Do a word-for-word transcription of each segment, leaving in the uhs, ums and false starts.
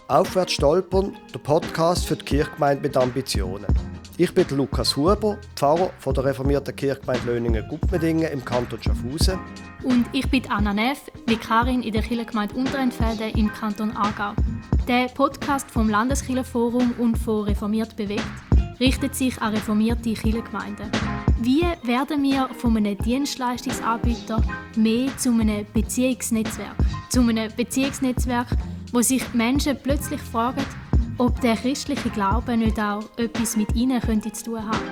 Aufwärts stolpern, der Podcast für die Kirchgemeinde mit Ambitionen. Ich bin Lukas Huber, Pfarrer von der reformierten Kirchgemeinde Löningen-Gutmedingen im Kanton Schaffhausen. Und ich bin Anna Neff, Vikarin in der Kirchgemeinde Unterentfelde im Kanton Aargau. Der Podcast vom Landeskirchenforum und von Reformiert bewegt richtet sich an reformierte Kirchengemeinden. Wie werden wir von einem Dienstleistungsanbieter mehr zu einem Beziehungsnetzwerk? Zu einem Beziehungsnetzwerk, wo sich Menschen plötzlich fragen, ob der christliche Glaube nicht auch etwas mit ihnen könnte zu tun haben.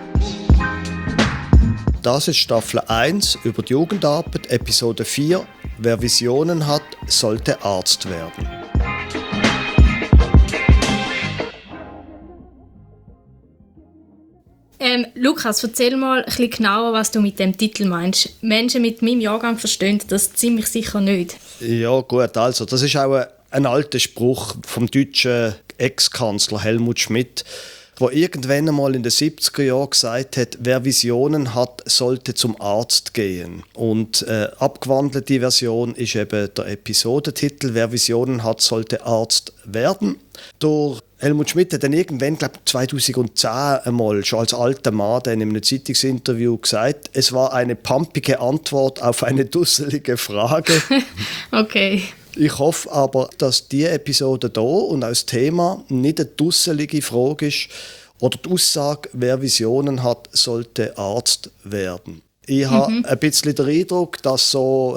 Das ist Staffel eins über die Jugendarbeit, Episode vier. Wer Visionen hat, sollte Arzt werden. Ähm, Lukas, erzähl mal ein bisschen genauer, was du mit dem Titel meinst. Menschen mit meinem Jahrgang verstehen das ziemlich sicher nicht. Ja gut, also das ist auch ein, ein alter Spruch vom deutschen Ex-Kanzler Helmut Schmidt, der irgendwann einmal in den siebziger Jahren gesagt hat, wer Visionen hat, sollte zum Arzt gehen. Und äh, abgewandelte Version ist eben der Episodentitel, wer Visionen hat, sollte Arzt werden. Durch Helmut Schmidt hat dann irgendwann, glaube ich, zweitausendzehn einmal, schon als alter Mann, dann in einem Zeitungsinterview gesagt, es war eine pumpige Antwort auf eine dusselige Frage. Okay. Ich hoffe aber, dass diese Episode hier und auch das Thema nicht eine dusselige Frage ist oder die Aussage, wer Visionen hat, sollte Arzt werden. Ich mhm. habe ein bisschen den Eindruck, dass so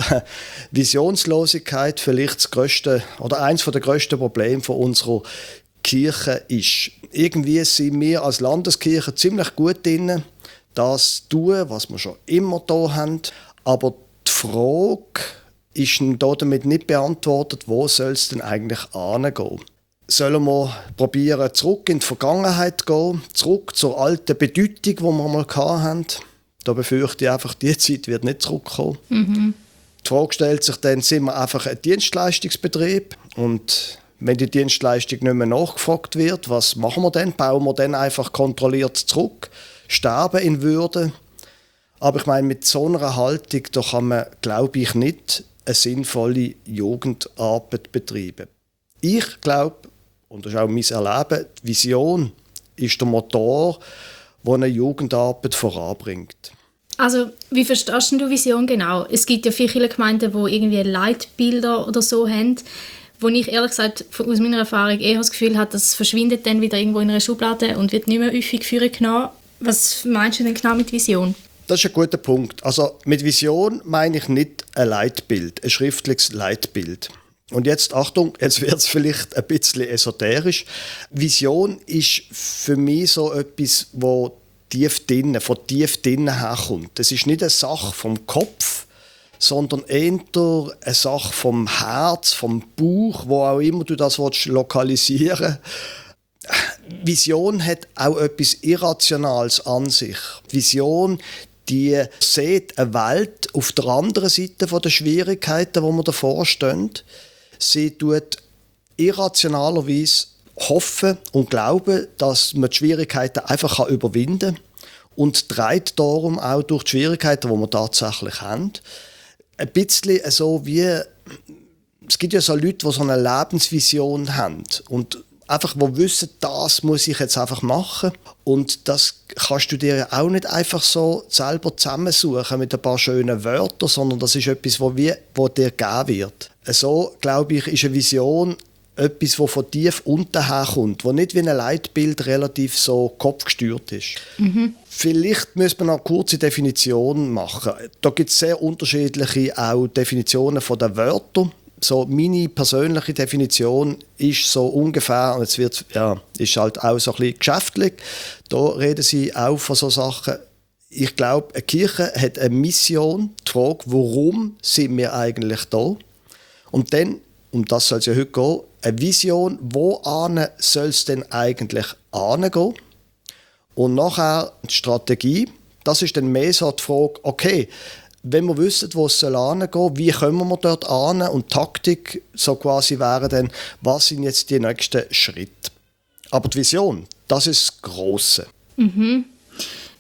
Visionslosigkeit vielleicht das grösste oder eines der grössten Probleme von unserer Kirche ist. Irgendwie sind wir als Landeskirche ziemlich gut drin, das zu tun, was wir schon immer da haben. Aber die Frage ist damit nicht beantwortet, wo soll es denn eigentlich hingehen? Sollen wir probieren, zurück in die Vergangenheit zu gehen, zurück zur alten Bedeutung, die wir mal hatten? Da befürchte ich einfach, die Zeit wird nicht zurückkommen. Mhm. Die Frage stellt sich dann, sind wir einfach ein Dienstleistungsbetrieb? Und wenn die Dienstleistung nicht mehr nachgefragt wird, was machen wir dann? Bauen wir dann einfach kontrolliert zurück? Sterben in Würde? Aber ich meine, mit so einer Haltung da kann man, glaube ich, nicht eine sinnvolle Jugendarbeit betreiben. Ich glaube, und das ist auch mein Erleben, die Vision ist der Motor, der eine Jugendarbeit voranbringt. Also, wie verstehst du Vision genau? Es gibt ja viele Gemeinden, die irgendwie Leitbilder oder so haben, wo ich ehrlich gesagt aus meiner Erfahrung eher das Gefühl habe, das verschwindet dann wieder irgendwo in einer Schublade und wird nicht mehr häufig vorgenommen. Was meinst du denn genau mit Vision? Das ist ein guter Punkt. Also mit Vision meine ich nicht ein Leitbild, ein schriftliches Leitbild. Und jetzt, Achtung, jetzt wird es vielleicht ein bisschen esoterisch. Vision ist für mich so etwas, das tief drinnen, von tief drinnen herkommt. Das ist nicht eine Sache vom Kopf, sondern eher eine Sache vom Herz, vom Bauch, wo auch immer du das lokalisieren willst. Vision hat auch etwas Irrationales an sich. Vision, die sieht eine Welt auf der anderen Seite der Schwierigkeiten, die wir davor stehen. Sie tut irrationalerweise hoffen und glauben, dass man die Schwierigkeiten einfach überwinden kann und treibt darum auch durch die Schwierigkeiten, die wir tatsächlich haben. Ein bisschen so wie, es gibt ja so Leute, die so eine Lebensvision haben und einfach, die wissen, das muss ich jetzt einfach machen. Und das kannst du dir ja auch nicht einfach so selber zusammensuchen mit ein paar schönen Wörtern, sondern das ist etwas, was dir gegeben wird. So, glaube ich, ist eine Vision etwas, das von tief unten herkommt, das nicht wie ein Leitbild relativ so kopfgesteuert ist. Mhm. Vielleicht müsste man noch eine kurze Definition machen. Da gibt es sehr unterschiedliche auch Definitionen von den Wörtern. So meine persönliche Definition ist so ungefähr, und jetzt wird, ja, ist halt auch so ein bisschen geschäftlich, da reden sie auch von so Sachen. Ich glaube, eine Kirche hat eine Mission, die Frage, warum sind wir eigentlich da? Und dann, um das soll es ja heute gehen, eine Vision, wo soll es denn eigentlich hingehen? Und nachher die Strategie, das ist dann mehr so die Frage, okay, wenn wir wissen, wo es hingehen soll, wie kommen wir dort hin? Und Taktik so quasi wäre dann, was sind jetzt die nächsten Schritte? Aber die Vision, das ist das Grosse. Mhm.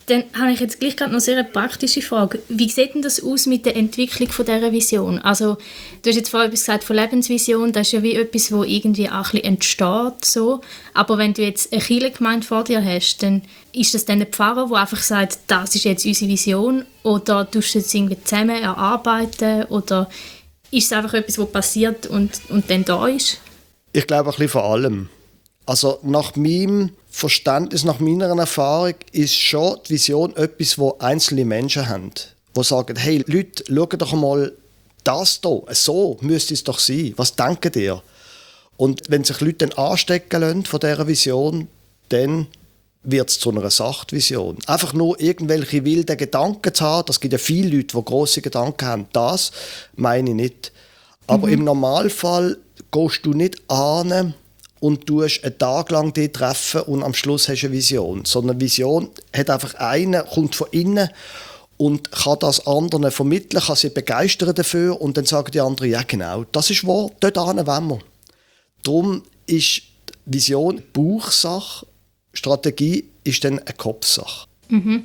Dann habe ich jetzt gleich gerade noch sehr eine praktische Frage. Wie sieht denn das aus mit der Entwicklung von dieser Vision? Also, du hast jetzt vorhin etwas gesagt von Lebensvision, das ist ja wie etwas, wo irgendwie auch ein bisschen entsteht. So. Aber wenn du jetzt eine Kirchengemeinde vor dir hast, dann ist das dann ein Pfarrer, der einfach sagt, das ist jetzt unsere Vision, oder tust du es irgendwie zusammen erarbeiten, oder ist es einfach etwas, was passiert und, und dann da ist? Ich glaube ein bisschen von allem. Also nach meinem Verständnis, nach meiner Erfahrung ist schon die Vision etwas, wo einzelne Menschen haben, die sagen, hey Leute, schaut doch mal das hier, so müsste es doch sein, was denkt ihr? Und wenn sich Leute dann anstecken lassen von dieser Vision, dann wird es zu einer Sachvision. Einfach nur irgendwelche wilden Gedanken zu haben, das gibt ja viele Leute, die grosse Gedanken haben, das meine ich nicht. Aber mhm. im Normalfall gehst du nicht an und tust einen Tag lang die treffen und am Schluss hast du eine Vision. Sondern eine Vision hat einfach einen, kommt von innen und kann das anderen vermitteln, kann sie begeistern dafür und dann sagen die anderen, ja genau, das ist wahr, dort hin wollen wir. Darum ist Vision Bauchsache, Strategie ist dann eine Kopfsache. Mhm.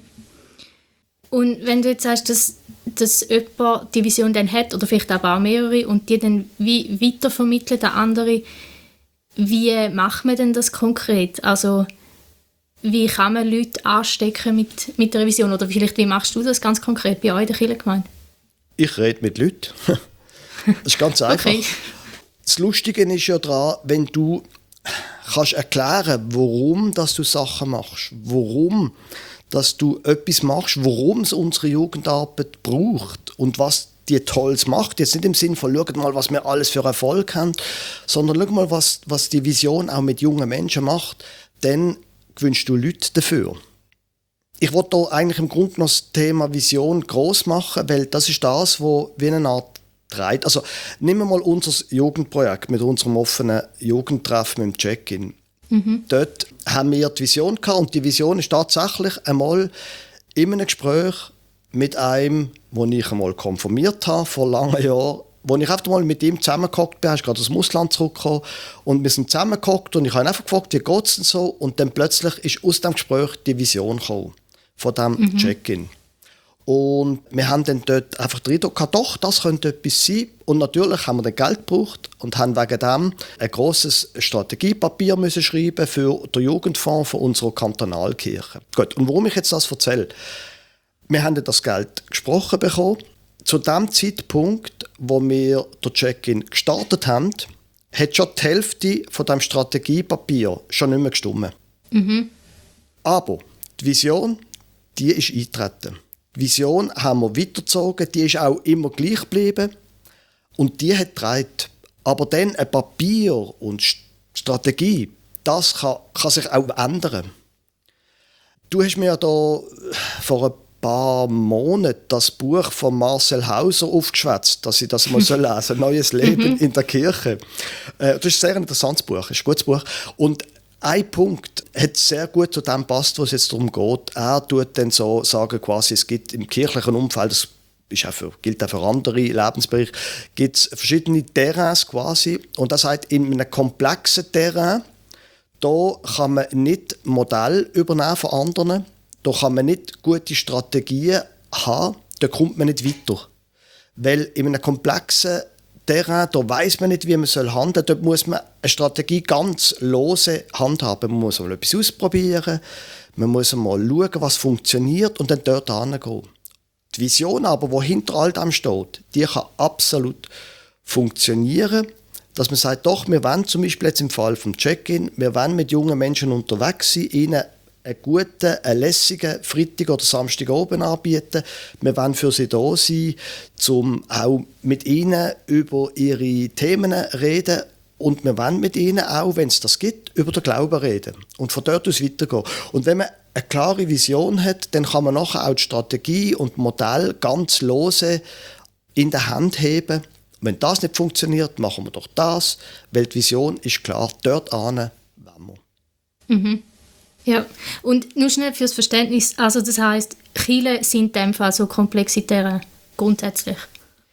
Und wenn du jetzt sagst, dass, dass jemand die Vision dann hat, oder vielleicht auch mehrere, und die dann wie weitervermitteln an andere, wie macht man denn das konkret? Also wie kann man Leute anstecken mit, mit der Vision? Oder vielleicht wie machst du das ganz konkret bei euch in der Kirchengemeinde? Ich rede mit Leuten. Das ist ganz einfach. Okay. Das Lustige ist ja daran, wenn du kannst erklären, warum dass du Sachen machst, warum dass du etwas machst, warum es unsere Jugendarbeit braucht und was die Tolles macht. Jetzt nicht im Sinne von, schau mal, was wir alles für Erfolg haben, sondern schau mal, was, was die Vision auch mit jungen Menschen macht. Dann gewünscht du Leute dafür. Ich wollte hier eigentlich im Grunde noch das Thema Vision gross machen, weil das ist das, was wie eine Art treibt. Also nehmen wir mal unser Jugendprojekt mit unserem offenen Jugendtreffen mit dem Check-in. Mhm. Dort haben wir die Vision gehabt und die Vision ist tatsächlich einmal in einem Gespräch mit einem, den ich einmal konfirmiert habe, vor langen Jahren, wo ich einfach mal mit ihm zusammengehockt bin, er ist gerade aus dem Ausland zurückgekommen und wir sind zusammengehockt und ich habe ihn einfach gefragt, wie geht es denn so? Und dann plötzlich ist aus dem Gespräch die Vision gekommen, von diesem mhm. Check-in. Und wir haben dann dort einfach drin gehabt, doch, das könnte etwas sein. Und natürlich haben wir dann Geld gebraucht und haben wegen dem ein grosses Strategiepapier müssen schreiben für den Jugendfonds von unserer Kantonalkirche. Gut, und warum ich jetzt das erzähle? Wir haben das Geld gesprochen bekommen. Zu dem Zeitpunkt, wo wir den Check-in gestartet haben, hat schon die Hälfte von dem Strategiepapier schon nicht mehr gestimmt. Mhm. Aber die Vision, die ist eingetreten. Die Vision haben wir weitergezogen, die ist auch immer gleich geblieben und die hat getragen. Aber dann ein Papier und Strategie, das kann, kann sich auch ändern. Du hast mir ja da vor ein paar Monaten das Buch von Marcel Hauser aufgeschwätzt, dass ich das mal so lesen, «Neues Leben in der Kirche». Das ist ein sehr interessantes Buch, ist ein gutes Buch. Und ein Punkt hat sehr gut zu dem passt, was es jetzt darum geht. Er tut dann so sagen, quasi, es gibt im kirchlichen Umfeld, das ist auch für, gilt auch für andere Lebensbereiche, gibt es verschiedene Terrains quasi. Und er sagt, in einem komplexen Terrain, da kann man nicht Modell übernehmen von anderen, da kann man nicht gute Strategien haben, da kommt man nicht weiter. Weil in einem komplexen Terrain, da weiss man nicht, wie man handeln soll. Dort muss man eine Strategie ganz lose handhaben. Man muss mal etwas ausprobieren, man muss mal schauen, was funktioniert und dann dort hingehen. Die Vision aber, die hinter all dem steht, die kann absolut funktionieren. Dass man sagt, doch, wir wollen zum Beispiel jetzt im Fall vom Check-in, wir wollen mit jungen Menschen unterwegs sein, ihnen einen guten, einen lässigen Freitag oder Samstag oben anbieten. Wir wollen für sie da sein, um auch mit ihnen über ihre Themen reden. Und wir wollen mit ihnen auch, wenn es das gibt, über den Glauben reden. Und von dort aus weitergehen. Und wenn man eine klare Vision hat, dann kann man nachher auch die Strategie und das Modell ganz lose in der Hand heben. Wenn das nicht funktioniert, machen wir doch das. Weil die Vision ist klar, dort hin wollen wir. Mhm. Ja, und nur schnell fürs Verständnis, also das heisst, Kirchen sind in dem Fall so komplexitäre grundsätzlich?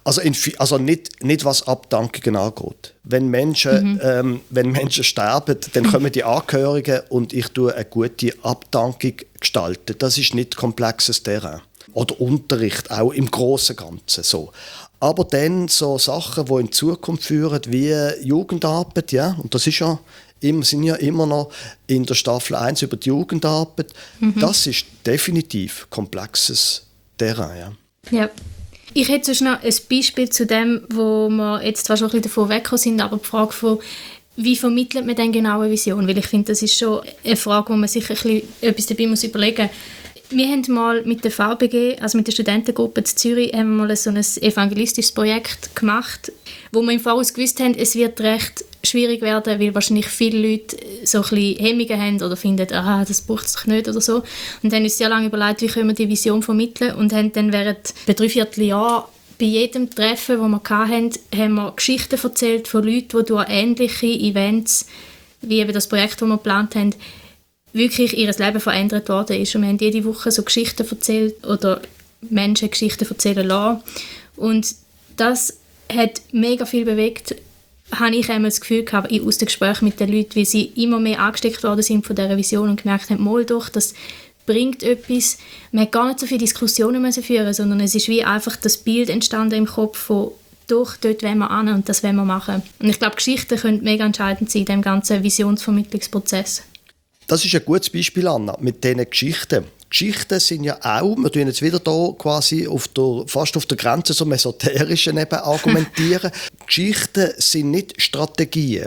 Also, in, also nicht, nicht was Abdankungen angeht. Wenn Menschen, mhm. ähm, wenn Menschen sterben, dann kommen die Angehörigen und ich tue eine gute Abdankung gestalten. Das ist nicht komplexes Terrain. Oder Unterricht, auch im Großen und Ganzen so. Aber dann so Sachen, die in Zukunft führen, wie Jugendarbeit, ja, und das ist ja, wir sind ja immer noch in der Staffel eins über die Jugendarbeit, mhm. das ist definitiv komplexes Terrain. Ja. Ja. Ich hätte sonst noch ein Beispiel zu dem, wo wir jetzt zwar schon ein bisschen davon weggekommen sind, aber die Frage von, wie vermittelt man denn genau eine Vision? Weil ich finde, das ist schon eine Frage, wo man sich ein bisschen etwas dabei muss überlegen muss. Wir haben mal mit der V B G, also mit der Studentengruppe in Zürich, haben wir mal so ein evangelistisches Projekt gemacht, wo wir im Voraus gewusst haben, es wird recht schwierig werden, weil wahrscheinlich viele Leute so ein bisschen Hemmungen haben oder finden, aha, das braucht es doch nicht oder so. Und dann haben uns sehr lange überlegt, wie können wir die Vision vermitteln und haben dann während bei dreiviertel Jahr bei jedem Treffen, das wir hatten, haben wir Geschichten erzählt von Leuten, die durch ähnliche Events, wie eben das Projekt, das wir geplant haben, wirklich ihr Leben verändert worden ist. Und wir haben jede Woche so Geschichten erzählt oder Menschen Geschichten erzählen lassen. Und das hat mega viel bewegt, habe ich einmal das Gefühl gehabt, aus den Gesprächen mit den Leuten, wie sie immer mehr angesteckt worden sind von dieser Vision und gemerkt haben, mal doch, das bringt etwas. Man hat gar nicht so viele Diskussionen müssen führen, sondern es ist wie einfach das Bild entstanden im Kopf von «Doch, dort wollen wir hin und das wollen wir machen». Und ich glaube, Geschichten können mega entscheidend sein in diesem ganzen Visionsvermittlungsprozess. Das ist ein gutes Beispiel, Anna, mit diesen Geschichten. Geschichten sind ja auch, wir tun jetzt wieder hier quasi auf der, fast auf der Grenze zum Esoterischen eben argumentieren. Geschichten sind nicht Strategien,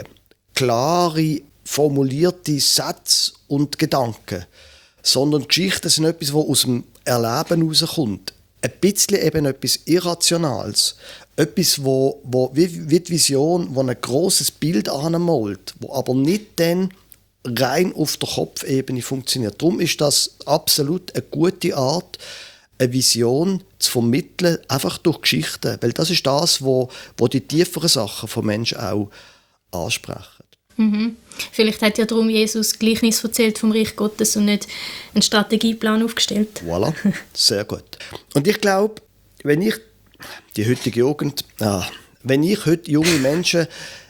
klare, formulierte Sätze und Gedanken, sondern Geschichten sind etwas, das aus dem Erleben herauskommt. Ein bisschen eben etwas Irrationales. Etwas, wo, wo, wie, wie die Vision, das ein grosses Bild anmalt, wo aber nicht dann rein auf der Kopfebene funktioniert. Darum ist das absolut eine gute Art, eine Vision zu vermitteln, einfach durch Geschichten. Weil das ist das, wo, wo die tieferen Sachen von Menschen auch ansprechen. Mhm. Vielleicht hat ja darum Jesus Gleichnis erzählt vom Reich Gottes und nicht einen Strategieplan aufgestellt. Voilà, sehr gut. Und ich glaube, wenn ich die heutige Jugend, ah, wenn ich heute junge Menschen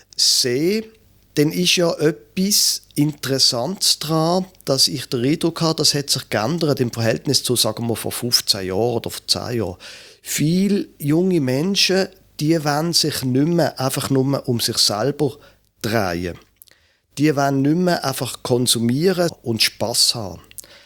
sehe, dann ist ja etwas Interessantes daran, dass ich den Eindruck habe, das hat sich geändert im Verhältnis zu, sagen wir, vor fünfzehn Jahren oder vor zehn Jahren. Viele junge Menschen, die wollen sich nicht mehr einfach nur um sich selber drehen. Die wollen nicht mehr einfach konsumieren und Spass haben.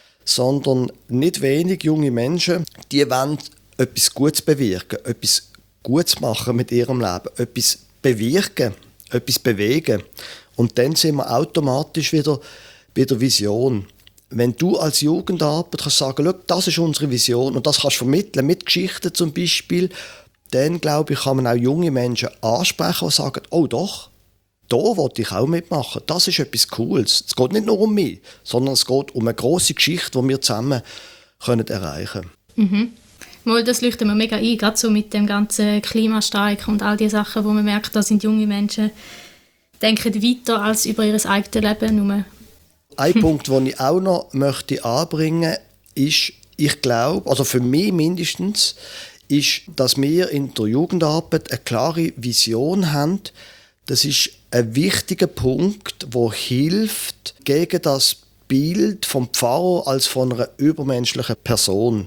Sondern nicht wenig junge Menschen, die wollen etwas Gutes bewirken, etwas Gutes machen mit ihrem Leben, etwas bewirken, etwas bewegen. Und dann sind wir automatisch wieder bei der Vision. Wenn du als Jugendarbeit kannst sagen, schau, das ist unsere Vision und das kannst du vermitteln, mit Geschichten zum Beispiel, dann, glaube ich, kann man auch junge Menschen ansprechen und sagen, oh doch, da wollte ich auch mitmachen. Das ist etwas Cooles. Es geht nicht nur um mich, sondern es geht um eine grosse Geschichte, die wir zusammen können erreichen können. Mhm. Mal, das leuchtet mir mega ein, gerade so mit dem ganzen Klimastreik und all die Sachen, wo man merkt, da sind junge Menschen denken weiter als über ihr eigenes Leben nur. Ein Punkt, den ich auch noch möchte anbringen möchte, ist, ich glaube, also für mich mindestens, ist, dass wir in der Jugendarbeit eine klare Vision haben. Das ist ein wichtiger Punkt, der hilft gegen das Bild vom Pfarrer als von einer übermenschlichen Person.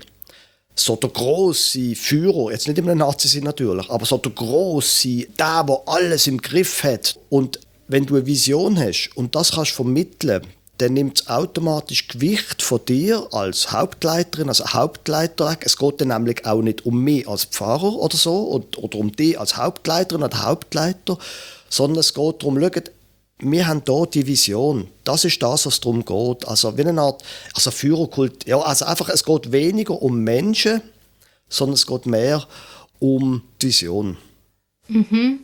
So der grosse Führer, jetzt nicht im Nazi-Sinn natürlich, aber so der grosse, der, der alles im Griff hat. Und wenn du eine Vision hast und das kannst vermitteln, dann nimmt es automatisch Gewicht von dir als Hauptleiterin, als Hauptleiter weg. Es geht dann nämlich auch nicht um mich als Pfarrer oder so und, oder um dich als Hauptleiterin oder Hauptleiter, sondern es geht darum, schaut, wir haben hier die Vision. Das ist das, was darum geht. Also wie eine Art also Führerkult. Ja, also einfach, es geht weniger um Menschen, sondern es geht mehr um die Vision. Mhm.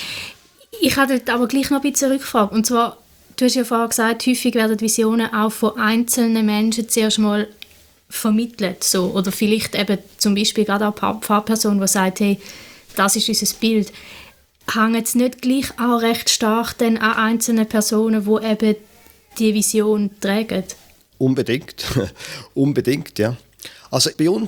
Ich habe dort aber gleich noch ein bisschen Rückfrage. Und zwar, du hast ja vorher gesagt, häufig werden Visionen auch von einzelnen Menschen zuerst mal vermittelt. So. Oder vielleicht eben zum Beispiel gerade auch eine Pfarrperson, die sagt, hey, das ist unser Bild. Hängt es nicht gleich auch recht stark dann an einzelnen Personen, die eben die Vision tragen? Unbedingt. Unbedingt, ja. Also bei uns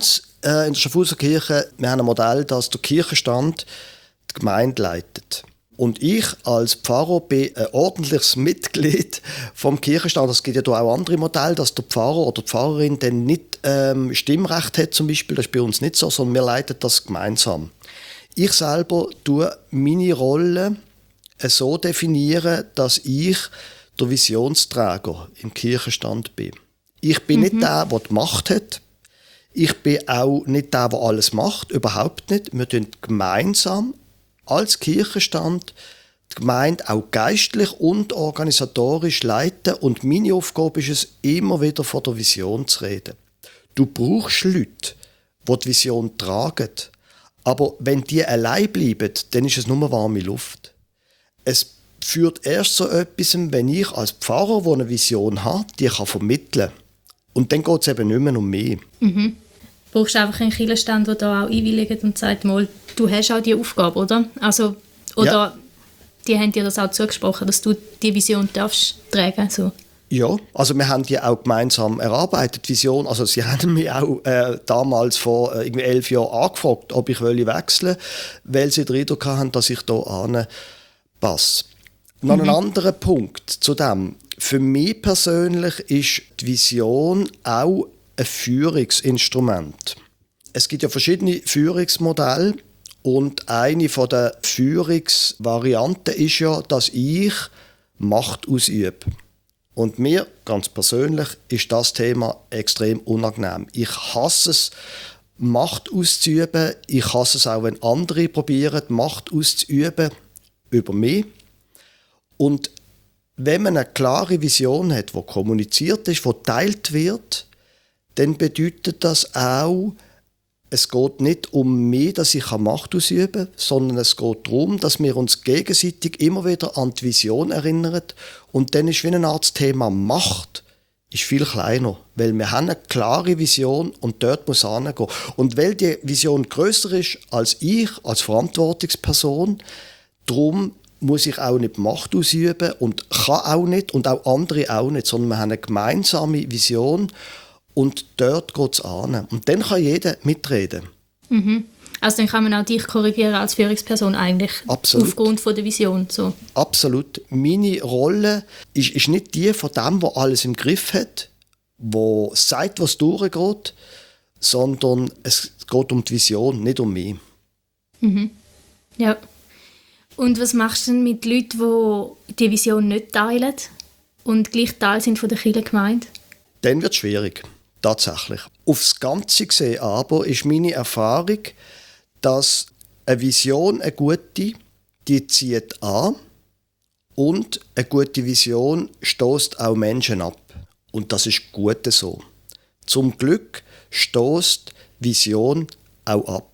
äh, in der Schaffhauser Kirche, wir haben ein Modell, dass der Kirchenstand die Gemeinde leitet. Und ich als Pfarrer bin ein ordentliches Mitglied vom Kirchenstand. Es gibt ja auch andere Modelle, dass der Pfarrer oder die Pfarrerin dann nicht ähm, Stimmrecht hat zum Beispiel. Das ist bei uns nicht so, sondern wir leiten das gemeinsam. Ich selber tue meine Rolle so definieren, dass ich der Visionsträger im Kirchenstand bin. Ich bin mhm. nicht der, der die Macht hat. Ich bin auch nicht der, der alles macht. Überhaupt nicht. Wir tun gemeinsam als Kirchenstand die Gemeinde auch geistlich und organisatorisch leiten. Und meine Aufgabe ist es, immer wieder von der Vision zu reden. Du brauchst Leute, die die Vision tragen. Aber wenn die allein bleiben, dann ist es nur warme Luft. Es führt erst zu etwas, wenn ich als Pfarrer, der eine Vision hat, die kann vermitteln kann. Und dann geht es eben nicht mehr um mich. Mhm. Du brauchst einfach einen Kirchenstand, der da auch einwilligt und sagt, mal, du hast auch die Aufgabe, oder? Also, oder ja. Die haben dir das auch zugesprochen, dass du die Vision darfst tragen, so. Ja, also wir haben die auch gemeinsam erarbeitet, Vision. Also sie haben mich auch äh, damals vor äh, irgendwie elf Jahren angefragt, ob ich wechseln will, weil sie den Eindruck hatten, dass ich da anpasse. Noch mhm. ein anderer Punkt zu dem. Für mich persönlich ist die Vision auch ein Führungsinstrument. Es gibt ja verschiedene Führungsmodelle und eine von der Führungsvarianten ist ja, dass ich Macht ausübe. Und mir, ganz persönlich, ist das Thema extrem unangenehm. Ich hasse es, Macht auszuüben. Ich hasse es auch, wenn andere probieren, Macht auszuüben über mich. Und wenn man eine klare Vision hat, die kommuniziert ist, die geteilt wird, dann bedeutet das auch, es geht nicht um mich, dass ich Macht ausüben kann, sondern es geht darum, dass wir uns gegenseitig immer wieder an die Vision erinnern. Und dann ist wie eine Art das Thema Macht ist viel kleiner, weil wir haben eine klare Vision und dort muss es hingehen. Und weil die Vision grösser ist als ich, als Verantwortungsperson, darum muss ich auch nicht Macht ausüben und kann auch nicht und auch andere auch nicht, sondern wir haben eine gemeinsame Vision und dort geht es an. Und dann kann jeder mitreden. Mhm. Also dann kann man auch dich korrigieren als Führungsperson eigentlich. Absolut. Aufgrund von der Vision. So. Absolut. Meine Rolle ist, ist nicht die von dem, der alles im Griff hat, der sagt, was durchgeht, sondern es geht um die Vision, nicht um mich. Mhm. Ja. Und was machst du denn mit Leuten, die die Vision nicht teilen und gleich Teil sind von der Kirchengemeinde? Dann wird es schwierig, tatsächlich. Aufs Ganze gesehen aber ist meine Erfahrung, dass eine Vision, eine gute, die zieht an und eine gute Vision stößt auch Menschen ab. Und das ist gut so. Zum Glück stößt Vision auch ab.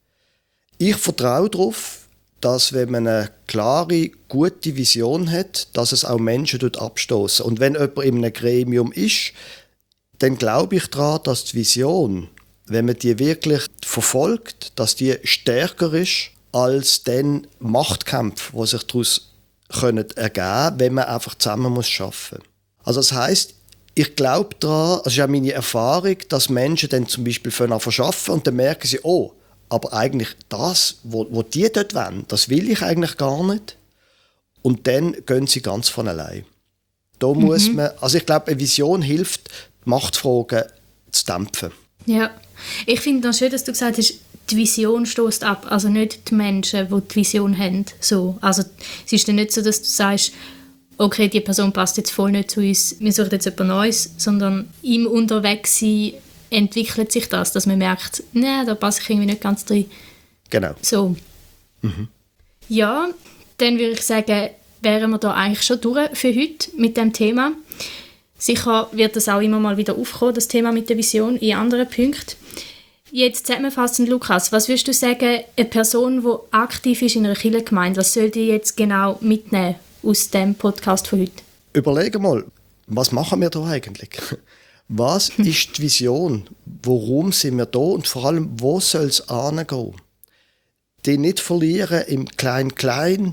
Ich vertraue darauf, dass wenn man eine klare, gute Vision hat, dass es auch Menschen dort abstoßen. Und wenn jemand in einem Gremium ist, dann glaube ich daran, dass die Vision, wenn man die wirklich verfolgt, dass die stärker ist als den Machtkämpfe, die sich daraus ergeben können, wenn man einfach zusammen muss arbeiten muss. Also das heisst, ich glaube daran, das ist auch meine Erfahrung, dass Menschen dann zum Beispiel arbeiten und dann merken sie, oh, aber eigentlich das, was die dort wollen, das will ich eigentlich gar nicht. Und dann gehen sie ganz von allein. Da mhm. muss man, also ich glaube, eine Vision hilft, die Machtfragen zu dämpfen. Ja, ich finde es schön, dass du gesagt hast, die Vision stößt ab, also nicht die Menschen, die die Vision haben. So. Also es ist dann nicht so, dass du sagst, okay, die Person passt jetzt voll nicht zu uns, wir suchen jetzt etwas Neues, sondern im Unterwegssein entwickelt sich das, dass man merkt, nein, da passe ich irgendwie nicht ganz rein. Genau. So. Mhm. Ja, dann würde ich sagen, wären wir da eigentlich schon durch für heute mit dem Thema. Sicher wird das auch immer mal wieder aufkommen, das Thema mit der Vision, in anderen Punkten. Jetzt zusammenfassend, Lukas, was würdest du sagen, eine Person, die aktiv ist in einer Kirchengemeinde, was soll die jetzt genau mitnehmen aus dem Podcast von heute? Überlege mal, was machen wir da eigentlich? Was ist die Vision? Warum sind wir da? Und vor allem, wo soll es hingehen? Die nicht verlieren im Klein-Klein.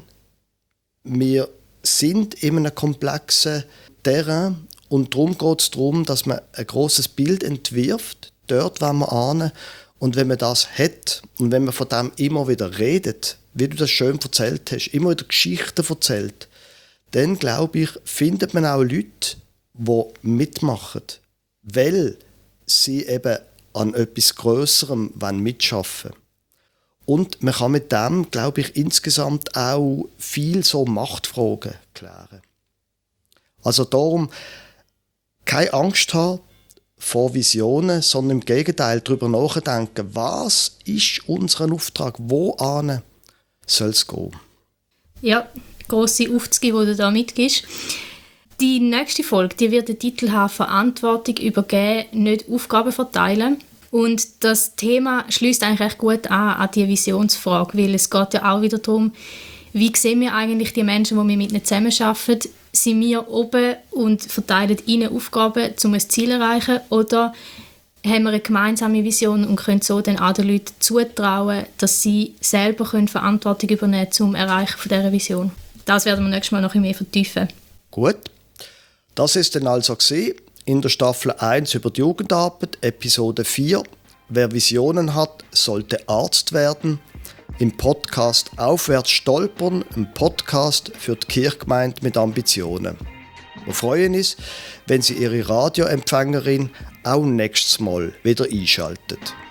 Wir sind in einem komplexen Terrain und darum geht es darum, dass man ein grosses Bild entwirft. Dort wollen wir hin Und wenn man das hat und wenn man von dem immer wieder redet, wie du das schön erzählt hast, immer wieder Geschichten erzählt, dann, glaube ich, findet man auch Leute, die mitmachen, weil sie eben an etwas Grösserem mitschaffen wollen. Und man kann mit dem, glaube ich, insgesamt auch viel so Machtfragen klären. Also darum, keine Angst haben vor Visionen, sondern im Gegenteil darüber nachdenken, was ist unser Auftrag, wohin soll es gehen. Ja, grosse Aufzüge, die du da mitgibst. Die nächste Folge, die wird den Titel haben, Verantwortung übergeben, nicht Aufgaben verteilen. Und das Thema schließt eigentlich recht gut an, an die Visionsfrage, weil es geht ja auch wieder darum, wie sehen wir eigentlich die Menschen, die wir mit ihnen zusammenarbeiten? Sind wir oben und verteilen ihnen Aufgaben, um ein Ziel zu erreichen? Oder haben wir eine gemeinsame Vision und können so den anderen Leuten zutrauen, dass sie selber können Verantwortung übernehmen können zum Erreichen von dieser Vision? Das werden wir nächstes Mal noch ein bisschen mehr vertiefen. Gut, das ist dann also gewesen, in der Staffel eins über die Jugendarbeit, Episode vier. Wer Visionen hat, sollte Arzt werden. Im Podcast Aufwärts stolpern, ein Podcast für die Kirchgemeinde mit Ambitionen. Wir freuen uns, wenn Sie Ihre Radioempfängerin auch nächstes Mal wieder einschaltet.